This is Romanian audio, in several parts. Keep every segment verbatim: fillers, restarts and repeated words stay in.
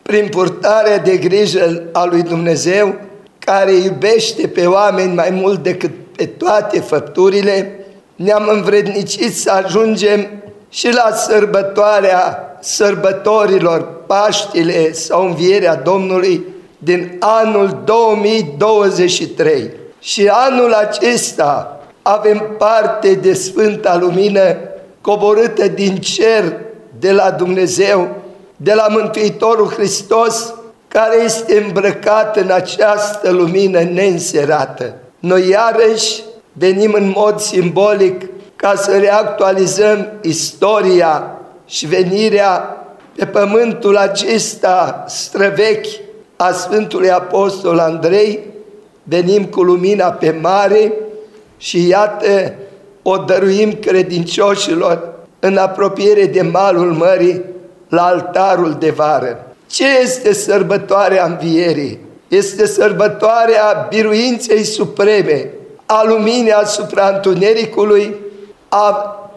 prin purtarea de grijă a lui Dumnezeu, care iubește pe oameni mai mult decât pe toate făpturile, ne-am învrednicit să ajungem și la sărbătoarea sărbătorilor, Paștile sau Învierea Domnului din anul două mii douăzeci și trei. Și anul acesta avem parte de Sfânta Lumină coborâtă din cer de la Dumnezeu, de la Mântuitorul Hristos, care este îmbrăcat în această lumină neînserată. Noi iarăși venim în mod simbolic ca să reactualizăm istoria și venirea pe pământul acesta străvechi a Sfântului Apostol Andrei. Venim cu lumina pe mare și iată o dăruim credincioșilor în apropiere de malul mării, la altarul de vară. Ce este sărbătoarea Învierii? Este sărbătoarea biruinței supreme, a luminii asupra întunericului, a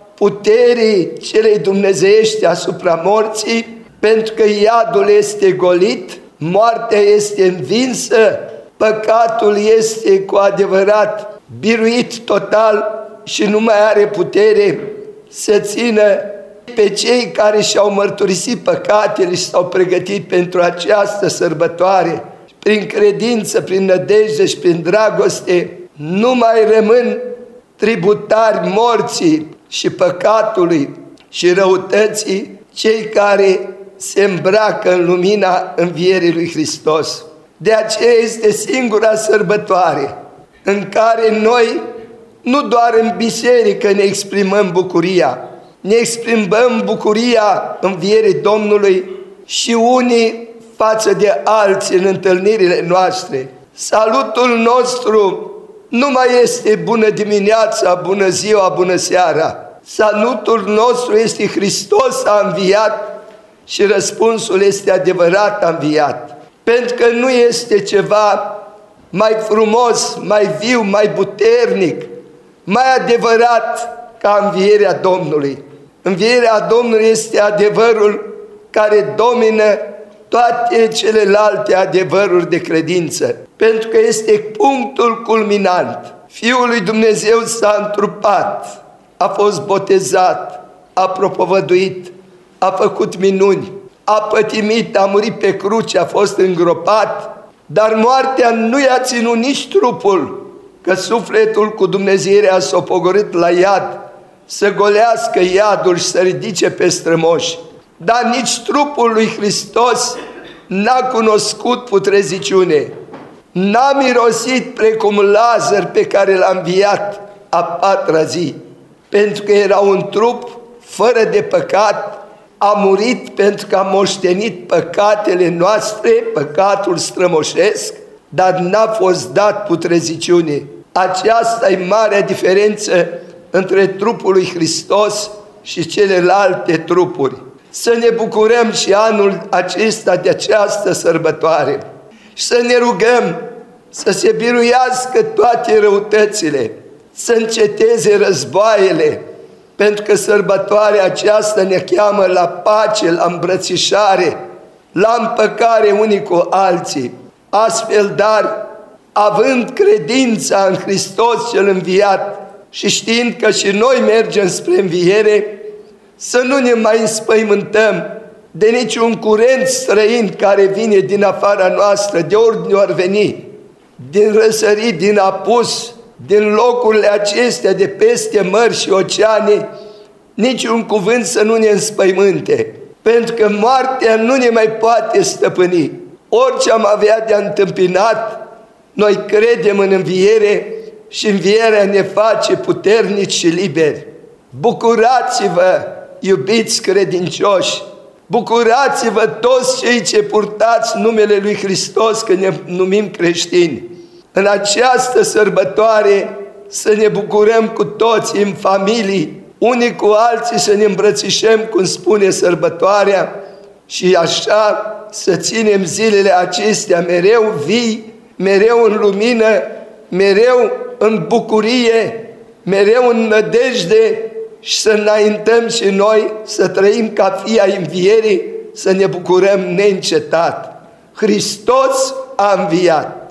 puterii celei dumnezeiești asupra morții, pentru că iadul este golit, moartea este învinsă, păcatul este cu adevărat biruit total și nu mai are putere să țină pe cei care și-au mărturisit păcatele și s-au pregătit pentru această sărbătoare. Prin credință, prin nădejde și prin dragoste, nu mai rămân tributari morții și păcatului și răutății cei care se îmbracă în lumina Învierii lui Hristos. De aceea este singura sărbătoare în care noi nu doar în biserică ne exprimăm bucuria, ne exprimăm bucuria Învierii Domnului și unii față de alții în întâlnirile noastre. Salutul nostru nu mai este bună dimineața, bună ziua, bună seara. Salutul nostru este Hristos a înviat și răspunsul este adevărat a înviat. Pentru că nu este ceva mai frumos, mai viu, mai puternic, mai adevărat ca învierea Domnului. Învierea Domnului este adevărul care domină toate celelalte adevăruri de credință, pentru că este punctul culminant. Fiul lui Dumnezeu s-a întrupat, a fost botezat, a propovăduit, a făcut minuni, a pătimit, a murit pe cruce, a fost îngropat, dar moartea nu i-a ținut nici trupul, că sufletul cu dumnezeirea s-a pogorât la iad, să golească iadul și să ridice pe strămoși. Dar nici trupul lui Hristos n-a cunoscut putreziciune, n-a mirosit precum Lazar pe care l-a înviat a patra zi, pentru că era un trup fără de păcat, a murit pentru că a moștenit păcatele noastre, păcatul strămoșesc, dar n-a fost dat putreziciune. Aceasta e marea diferență între trupul lui Hristos și celelalte trupuri. Să ne bucurăm și anul acesta de această sărbătoare și să ne rugăm să se biruiască toate răutățile, să înceteze războaiele, pentru că sărbătoarea aceasta ne cheamă la pace, la îmbrățișare, la împăcare unii cu alții. Astfel, dar, având credința în Hristos cel înviat și știind că și noi mergem spre înviere, să nu ne mai înspăimântăm de niciun curent străin care vine din afara noastră, de ordine ori veni, din răsărit, din apus, din locurile acestea de peste mări și oceane, niciun cuvânt să nu ne înspăimânte, pentru că moartea nu ne mai poate stăpâni. Orice am avea de întâmpinat, noi credem în înviere și învierea ne face puternici și liberi. Bucurați-vă, iubiți credincioși, bucurați-vă toți cei ce purtați numele lui Hristos, că ne numim creștini. În această sărbătoare să ne bucurăm cu toți în familii, unii cu alții să ne îmbrățișăm, cum spune sărbătoarea, și așa să ținem zilele acestea mereu vii, mereu în lumină, mereu în bucurie, mereu în nădejde și să înaintăm și noi să trăim ca fii ai învierii, să ne bucurăm neîncetat. Hristos a înviat!